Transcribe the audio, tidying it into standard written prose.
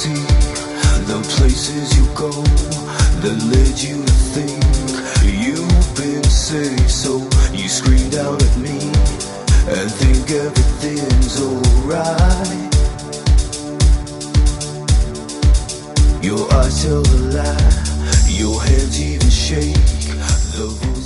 see the places you go that led you to think you've been saved. So you scream down at me and think everything's alright. Your eyes tell a lie, your hands even shake. The voice